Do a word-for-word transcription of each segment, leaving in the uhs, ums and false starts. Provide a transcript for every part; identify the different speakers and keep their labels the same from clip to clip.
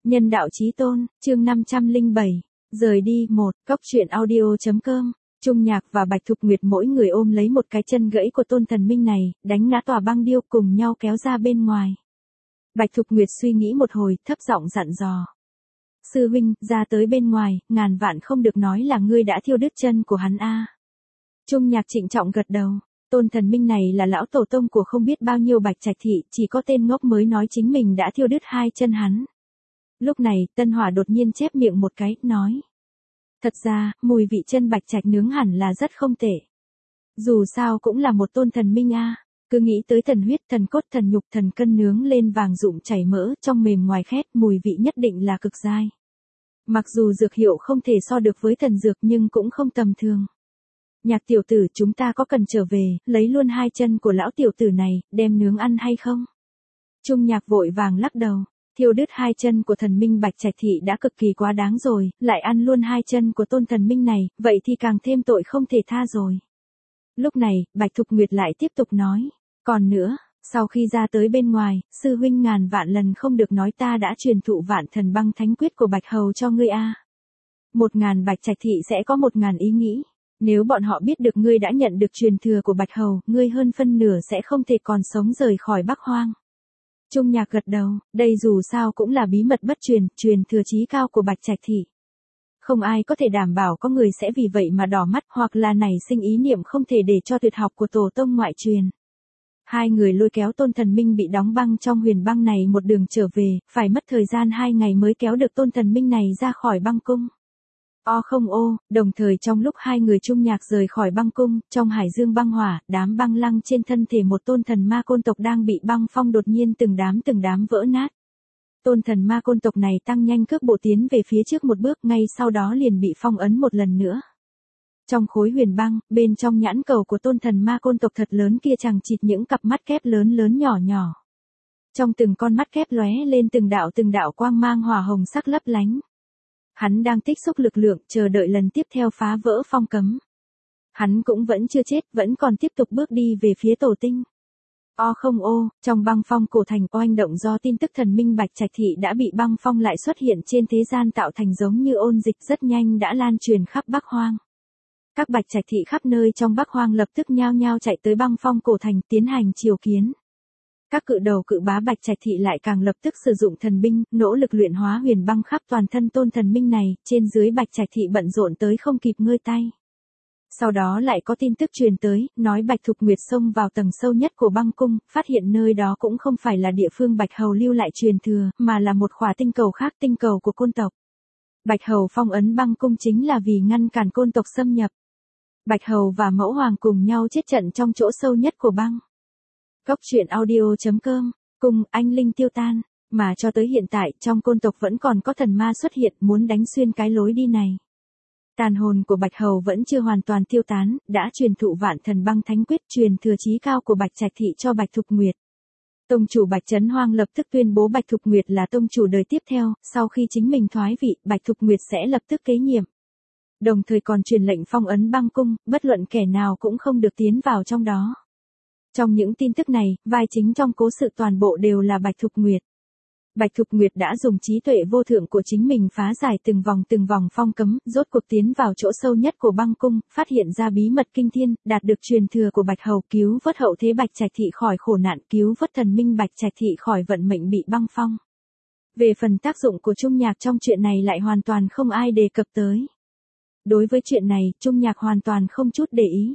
Speaker 1: Nhân đạo chí tôn, chương năm trăm lẻ bảy, rời đi một, Cóc truyện audio.com, Trung Nhạc và Bạch Thục Nguyệt mỗi người ôm lấy một cái chân gãy của tôn thần minh này, đánh ngã tòa băng điêu cùng nhau kéo ra bên ngoài. Bạch Thục Nguyệt suy nghĩ một hồi, thấp giọng dặn dò. Sư huynh, ra tới bên ngoài, ngàn vạn không được nói là ngươi đã thiêu đứt chân của hắn a. Trung Nhạc trịnh trọng gật đầu. Tôn thần minh này là lão tổ tông của không biết bao nhiêu Bạch Trạch thị, chỉ có tên ngốc mới nói chính mình đã thiêu đứt hai chân hắn. Lúc này, Tân Hỏa đột nhiên chép miệng một cái, nói. Thật ra, mùi vị chân Bạch Trạch nướng hẳn là rất không tệ. Dù sao cũng là một tôn thần minh a, cứ nghĩ tới thần huyết, thần cốt, thần nhục, thần cân nướng lên vàng rụm chảy mỡ, trong mềm ngoài khét, mùi vị nhất định là cực dai. Mặc dù dược hiệu không thể so được với thần dược nhưng cũng không tầm thường. Nhạc tiểu tử, chúng ta có cần trở về, lấy luôn hai chân của lão tiểu tử này, đem nướng ăn hay không? Trung Nhạc vội vàng lắc đầu. Thiêu đứt hai chân của thần minh Bạch Trạch thị đã cực kỳ quá đáng rồi, lại ăn luôn hai chân của tôn thần minh này, vậy thì càng thêm tội không thể tha rồi. Lúc này, Bạch Thục Nguyệt lại tiếp tục nói. Còn nữa, sau khi ra tới bên ngoài, sư huynh ngàn vạn lần không được nói ta đã truyền thụ vạn thần băng thánh quyết của Bạch Hầu cho ngươi a. Một ngàn Bạch Trạch thị sẽ có một ngàn ý nghĩ. Nếu bọn họ biết được ngươi đã nhận được truyền thừa của Bạch Hầu, ngươi hơn phân nửa sẽ không thể còn sống rời khỏi Bắc Hoang. Trung Nhạc gật đầu, đây dù sao cũng là bí mật bất truyền, truyền thừa chí cao của Bạch Trạch thị. Không ai có thể đảm bảo có người sẽ vì vậy mà đỏ mắt hoặc là nảy sinh ý niệm không thể để cho tuyệt học của tổ tông ngoại truyền. Hai người lôi kéo tôn thần minh bị đóng băng trong huyền băng này một đường trở về, phải mất thời gian hai ngày mới kéo được tôn thần minh này ra khỏi băng cung. O không ô, đồng thời trong lúc hai người Trung Nhạc rời khỏi băng cung, trong hải dương băng hỏa, đám băng lăng trên thân thể một tôn thần ma côn tộc đang bị băng phong đột nhiên từng đám từng đám vỡ nát. Tôn thần ma côn tộc này tăng nhanh cước bộ tiến về phía trước một bước, ngay sau đó liền bị phong ấn một lần nữa. Trong khối huyền băng, bên trong nhãn cầu của tôn thần ma côn tộc thật lớn kia chằng chịt những cặp mắt kép lớn lớn nhỏ nhỏ. Trong từng con mắt kép lóe lên từng đạo từng đạo quang mang hỏa hồng sắc lấp lánh. Hắn đang tích xúc lực lượng, chờ đợi lần tiếp theo phá vỡ phong cấm. Hắn cũng vẫn chưa chết, vẫn còn tiếp tục bước đi về phía tổ tinh. O không ô, trong băng phong cổ thành oanh động do tin tức thần minh Bạch Trạch thị đã bị băng phong lại xuất hiện trên thế gian tạo thành giống như ôn dịch rất nhanh đã lan truyền khắp Bắc Hoang. Các Bạch Trạch thị khắp nơi trong Bắc Hoang lập tức nhao nhao chạy tới băng phong cổ thành tiến hành triều kiến. Các cự đầu cự bá Bạch Trạch thị lại càng lập tức sử dụng thần binh, nỗ lực luyện hóa huyền băng khắp toàn thân tôn thần minh này, trên dưới Bạch Trạch thị bận rộn tới không kịp ngơi tay. Sau đó lại có tin tức truyền tới, nói Bạch Thục Nguyệt xông vào tầng sâu nhất của băng cung, phát hiện nơi đó cũng không phải là địa phương Bạch Hầu lưu lại truyền thừa, mà là một khỏa tinh cầu khác, tinh cầu của côn tộc. Bạch Hầu phong ấn băng cung chính là vì ngăn cản côn tộc xâm nhập. Bạch Hầu và Mẫu Hoàng cùng nhau chết trận trong chỗ sâu nhất của băng. Cóc truyện audio.com, cùng anh linh tiêu tan, mà cho tới hiện tại trong côn tộc vẫn còn có thần ma xuất hiện muốn đánh xuyên cái lối đi này. Tàn hồn của Bạch Hầu vẫn chưa hoàn toàn tiêu tán, đã truyền thụ vạn thần băng thánh quyết truyền thừa chí cao của Bạch Trạch thị cho Bạch Thục Nguyệt. Tông chủ Bạch Trấn Hoang lập tức tuyên bố Bạch Thục Nguyệt là tông chủ đời tiếp theo, sau khi chính mình thoái vị, Bạch Thục Nguyệt sẽ lập tức kế nhiệm. Đồng thời còn truyền lệnh phong ấn băng cung, bất luận kẻ nào cũng không được tiến vào trong đó. Trong những tin tức này, vai chính trong cố sự toàn bộ đều là Bạch Thục Nguyệt. Bạch Thục Nguyệt đã dùng trí tuệ vô thượng của chính mình phá giải từng vòng từng vòng phong cấm, rốt cuộc tiến vào chỗ sâu nhất của băng cung, phát hiện ra bí mật kinh thiên, đạt được truyền thừa của Bạch Hầu, cứu vớt hậu thế Bạch Trạch thị khỏi khổ nạn, cứu vớt thần minh Bạch Trạch thị khỏi vận mệnh bị băng phong. Về phần tác dụng của Trung Nhạc trong chuyện này lại hoàn toàn không ai đề cập tới. Đối với chuyện này, Trung Nhạc hoàn toàn không chút để ý.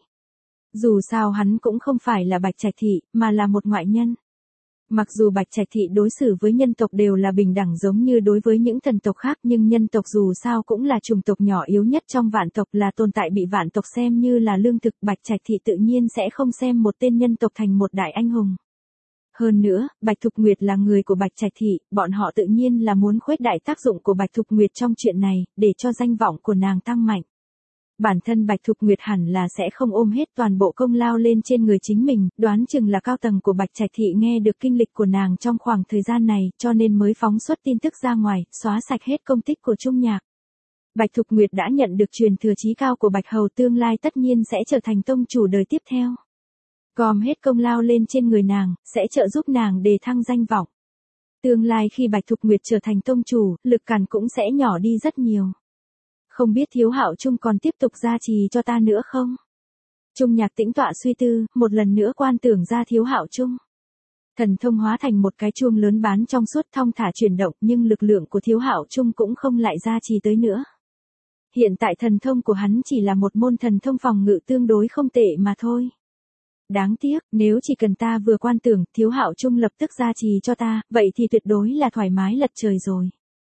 Speaker 1: Dù sao hắn cũng không phải là Bạch Trạch thị, mà là một ngoại nhân. Mặc dù Bạch Trạch thị đối xử với nhân tộc đều là bình đẳng giống như đối với những thần tộc khác, nhưng nhân tộc dù sao cũng là chủng tộc nhỏ yếu nhất trong vạn tộc, là tồn tại bị vạn tộc xem như là lương thực, Bạch Trạch thị tự nhiên sẽ không xem một tên nhân tộc thành một đại anh hùng. Hơn nữa, Bạch Thục Nguyệt là người của Bạch Trạch thị, bọn họ tự nhiên là muốn khuếch đại tác dụng của Bạch Thục Nguyệt trong chuyện này, để cho danh vọng của nàng tăng mạnh. Bản thân Bạch Thục Nguyệt hẳn là sẽ không ôm hết toàn bộ công lao lên trên người chính mình, đoán chừng là cao tầng của Bạch Trạch thị nghe được kinh lịch của nàng trong khoảng thời gian này, cho nên mới phóng xuất tin tức ra ngoài, xóa sạch hết công tích của Trung Nhạc. Bạch Thục Nguyệt đã nhận được truyền thừa chí cao của Bạch Hầu, tương lai tất nhiên sẽ trở thành tông chủ đời tiếp theo. Gom hết công lao lên trên người nàng, sẽ trợ giúp nàng đề thăng danh vọng. Tương lai khi Bạch Thục Nguyệt trở thành tông chủ, lực cản cũng sẽ nhỏ đi rất nhiều. Không biết Thiếu Hạo Trung còn tiếp tục gia trì cho ta nữa không? Trung Nhạc tĩnh tọa suy tư, một lần nữa quan tưởng ra Thiếu Hạo Trung. Thần thông hóa thành một cái chuông lớn bán trong suốt thong thả chuyển động, nhưng lực lượng của Thiếu Hạo Trung cũng không lại gia trì tới nữa. Hiện tại thần thông của hắn chỉ là một môn thần thông phòng ngự tương đối không tệ mà thôi. Đáng tiếc, nếu chỉ cần ta vừa quan tưởng, Thiếu Hạo Trung lập tức gia trì cho ta, vậy thì tuyệt đối là thoải mái lật trời rồi.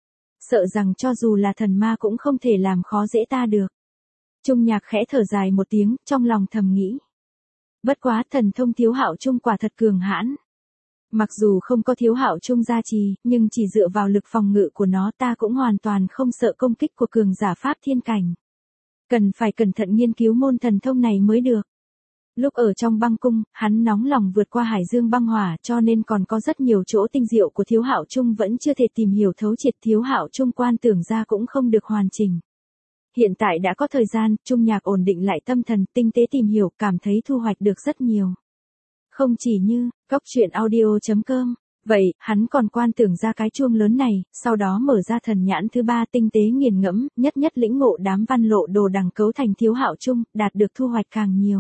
Speaker 1: Sợ rằng cho dù là thần ma cũng không thể làm khó dễ ta được. Trung Nhạc khẽ thở dài một tiếng, trong lòng thầm nghĩ. Bất quá thần thông Thiếu Hạo Trung quả thật cường hãn. Mặc dù không có Thiếu Hạo Trung gia trì, nhưng chỉ dựa vào lực phòng ngự của nó ta cũng hoàn toàn không sợ công kích của cường giả pháp thiên cảnh. Cần phải cẩn thận nghiên cứu môn thần thông này mới được. Lúc ở trong băng cung, hắn nóng lòng vượt qua hải dương băng hỏa, cho nên còn có rất nhiều chỗ tinh diệu của Thiếu Hạo Trung vẫn chưa thể tìm hiểu thấu triệt. Thiếu Hạo Trung quan tưởng ra cũng không được hoàn chỉnh. Hiện tại đã có thời gian, Trung Nhạc ổn định lại tâm thần, tinh tế tìm hiểu, cảm thấy thu hoạch được rất nhiều. Không chỉ như, cóc truyện audio chấm com. Vậy, hắn còn quan tưởng ra cái chuông lớn này, sau đó mở ra thần nhãn thứ ba tinh tế nghiền ngẫm, nhất nhất lĩnh ngộ đám văn lộ đồ đằng cấu thành Thiếu Hạo Trung, đạt được thu hoạch càng nhiều.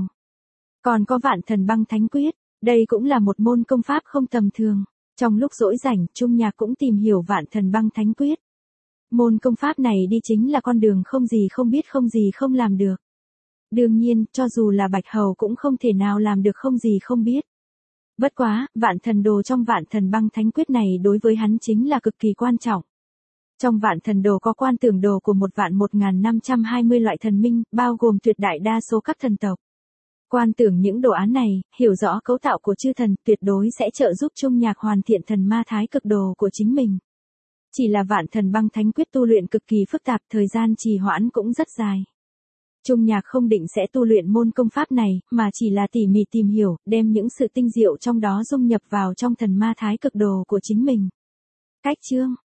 Speaker 1: Còn có Vạn Thần Băng Thánh Quyết, đây cũng là một môn công pháp không tầm thường. Trong lúc rỗi rảnh, Trung Nhạc cũng tìm hiểu Vạn Thần Băng Thánh Quyết. Môn công pháp này đi chính là con đường không gì không biết không gì không làm được. Đương nhiên, cho dù là Bạch Hầu cũng không thể nào làm được không gì không biết. Bất quá, Vạn Thần Đồ trong Vạn Thần Băng Thánh Quyết này đối với hắn chính là cực kỳ quan trọng. Trong Vạn Thần Đồ có quan tưởng đồ của một vạn một nghìn năm trăm hai mươi loại thần minh, bao gồm tuyệt đại đa số các thần tộc. Quan tưởng những đồ án này, hiểu rõ cấu tạo của chư thần, tuyệt đối sẽ trợ giúp Trung Nhạc hoàn thiện thần ma thái cực đồ của chính mình. Chỉ là Vạn Thần Băng Thánh Quyết tu luyện cực kỳ phức tạp, thời gian trì hoãn cũng rất dài. Trung Nhạc không định sẽ tu luyện môn công pháp này, mà chỉ là tỉ mỉ tìm hiểu, đem những sự tinh diệu trong đó dung nhập vào trong thần ma thái cực đồ của chính mình. Cách chương